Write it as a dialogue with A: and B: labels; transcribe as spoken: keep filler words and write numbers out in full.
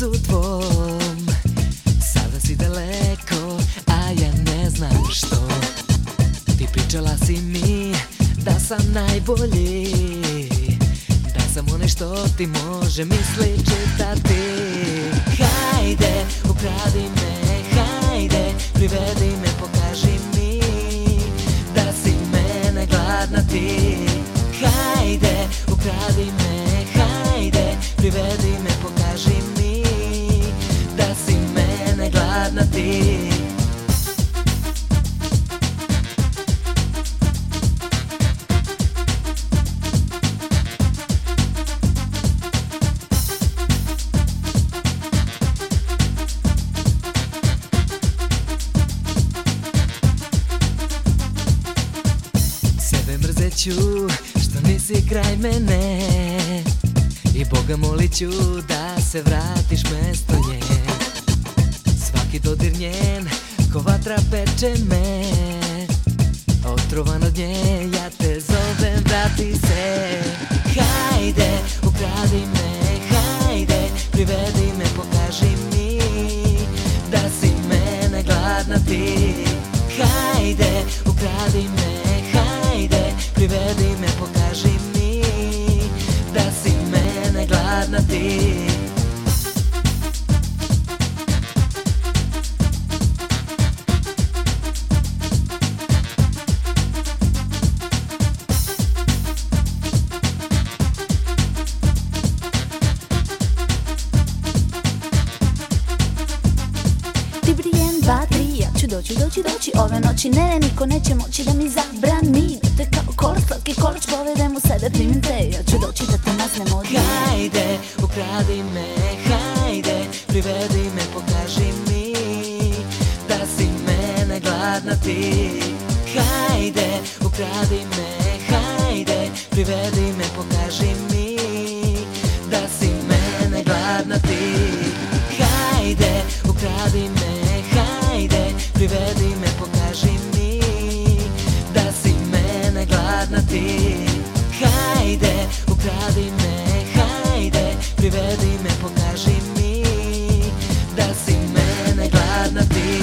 A: srcu tvom. Sada si daleko, a ja ne znam što. Ti pričala si mi da sam najbolji, da sam onaj što ti može misli čitati. Hajde, ukradi me, hajde, privedi me, pokaži mi da si mene gladna ti. Hajde, ukradi me, hajde, privedi me, pokaži mi da si mene gladna ti. Sebe mrzeću što nisi kraj mene i Boga molit ću da se vratiš mesto nje. Svaki dodir njen ko vatra peče me, otrovan od nje ja te zovem, vrati se. Hajde, ukradi me, hajde, privedi me, pokaži mi da si mene gladna ti. Hajde, ukradi me, hajde, privedi me, pokaži mi da si mene gladna ti.
B: Ti brij jedan, dva, tri, ja ću doći, doći, doći ove noći. Ne, niko neće moći da mi zabrani, da te kao kolač, slatki kolač povedem u sebe, primim te. Ja ću doći da te maznem od nje.
A: Hajde, ukradi me, hajde, privedi me, pokaži mi da si mene gladna ti. Hajde, ukradi me, hajde, privedi me, pokaži mi da si mene gladna ti. Hajde, ukradi me, hajde, privedi me, pokaži mi da si mene gladna ti. Hajde, ukradi me, hajde, privedi me, pokaži mi da si mene gladna ti.